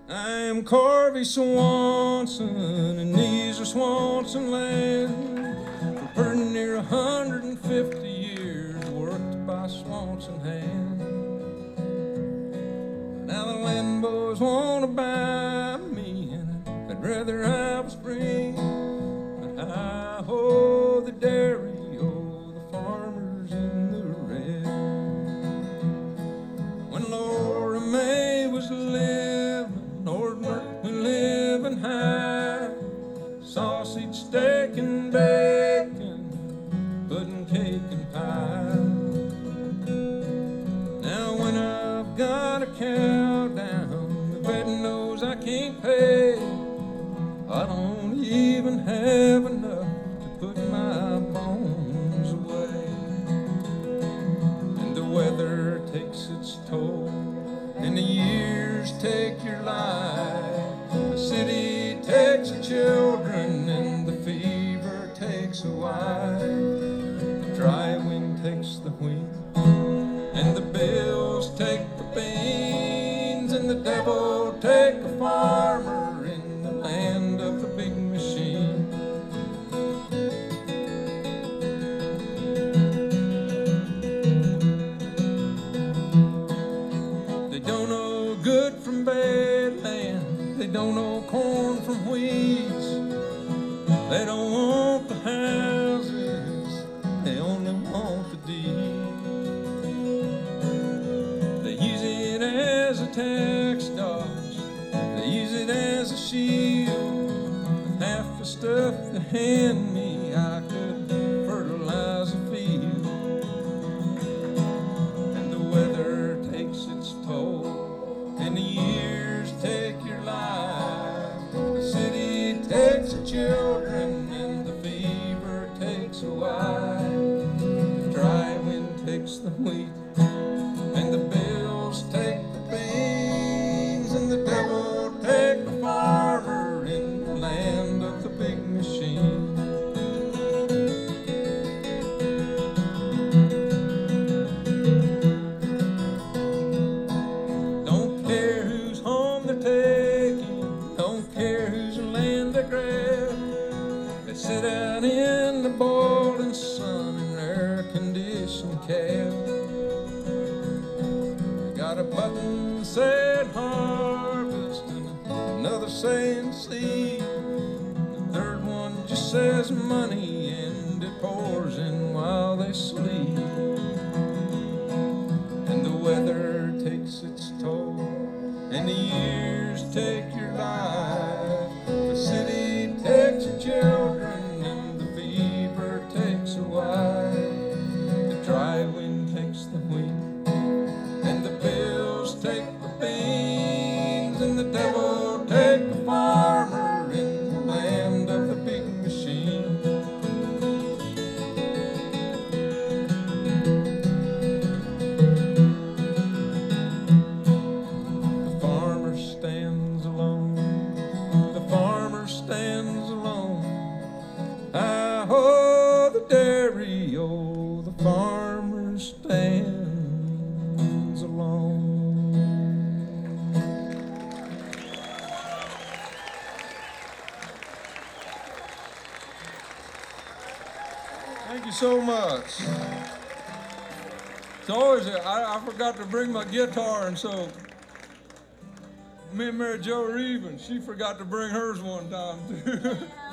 I am Carvey Swanson, and these are Swanson land. For pretty near 150 years, worked by Swanson hand. Now the land boys wanna buy me, and I'd rather I was free. But hi-ho, the dairy, oh, the farmers in the red. When Laura May was living, Lord Murphy living high, sausage, steak, and bacon, pudding, cake, and pie. Now when I've got a cow down, the vet knows I can't pay. I don't even have enough to put my bones away. And the weather takes its toll, and the years take your life. The city takes the children, and the fever takes a wife. The dry wind takes the wheat, and the bills take the beans, and the devil take a farmer in the land of the big machine. They don't know good from bad land, they don't know corn from weeds. They don't want the houses, they only want the deed. They use it as a tax dodge, they use it as a shield. With half the stuff they hand me, I could fertilize a field. And the weather takes its toll, and the years take your life. The city takes the children, and the fever takes a wife. The dry wind takes the wheat, and the bills take the beans, and the devil take the farmer in the land of the big machine. Don't care whose home they're taking, don't care whose land they grab. They sit out in the boiling sun in air-conditioned cab. Got a button that said harvest, and another saying seed. The third one just says money, and it pours in while they sleep. And the weather takes its toll, and the years take your life. The city takes your children, and the fever takes a wife. The dry wind takes the wheat, and the bills take the beans, and the devil take the farmer in the land of the big machine. The farmer stands alone, the farmer stands alone. Hi-ho, the dairy, oh, the farmer stands alone. Thank you so much. It's always, I forgot to bring my guitar, and so me and Mary Jo Reeve, and she forgot to bring hers one time too.